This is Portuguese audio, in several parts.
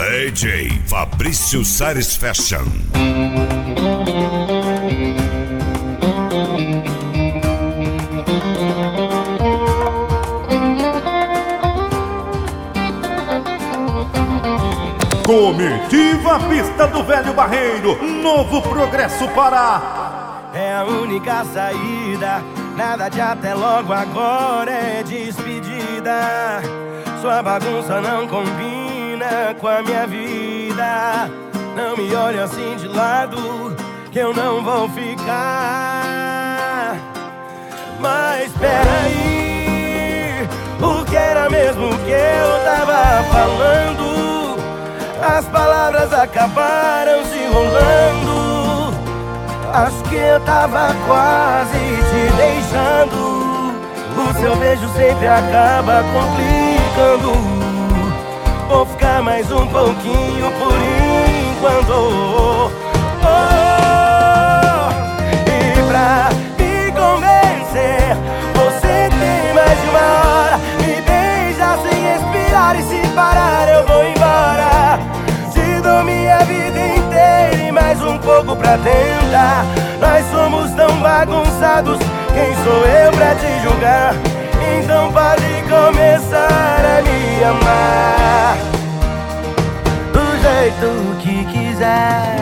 DJ Fabrício Sares Fashion. Comitiva Pista do Velho Barreiro, Novo Progresso Pará. É a única saída, nada de até logo, agora é despedida. Sua bagunça não combina com a minha vida. Não me olhe assim de lado, que eu não vou ficar. Mas peraí, o que era mesmo que eu tava falando? As palavras acabaram se enrolando. Acho que eu tava quase te deixando. O seu beijo sempre acaba complicando. Vou ficar mais um pouquinho por enquanto. E pra me convencer, você tem mais de uma hora. Me beija sem respirar, e se parar eu vou embora. Te dou minha vida inteira e mais um pouco pra tentar. Nós somos tão bagunçados, quem sou eu pra te julgar? Então pode começar a me amar do jeito que quiser.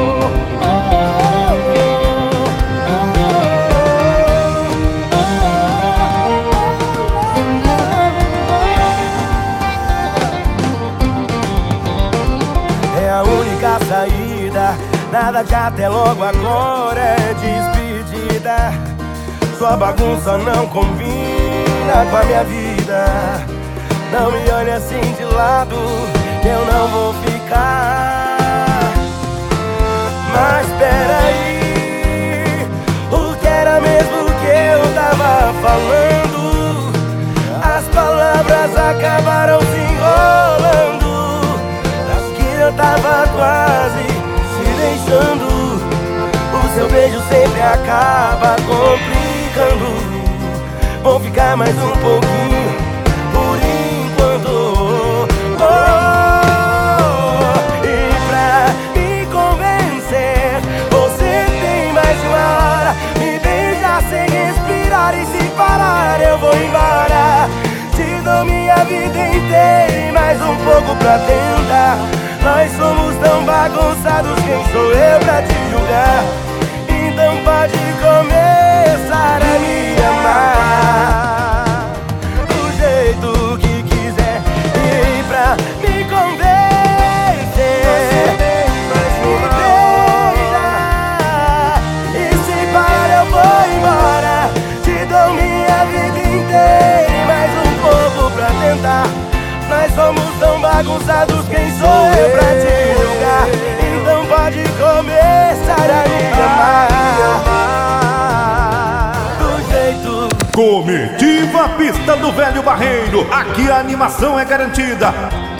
É a única saída, nada de até logo, agora é despedida. Sua bagunça não combina com a minha vida. Não me olhe assim de lado, que eu não vou ficar. Mas peraí, o que era mesmo que eu tava falando? As palavras acabaram se enrolando. Acho que eu tava quase se deixando. O seu beijo sempre acaba complicando. Vou ficar mais um pouquinho por enquanto. E pra me convencer, você tem mais de uma hora. Me beija sem respirar, e se parar eu vou embora. Te dou minha vida inteira e mais um pouco pra tentar. Nós somos tão bagunçados, quem sou eu pra te julgar? Então pode começar a me amar do jeito que quiser. E pra me convencer, me beija, e se parar eu vou embora. Te dou minha vida inteira e mais um pouco pra tentar. Nós somos tão bagunçados, quem sou eu pra te julgar? Então pode começar a me amar do jeito. Comitiva Pista do Velho Barreiro, aqui a animação é garantida.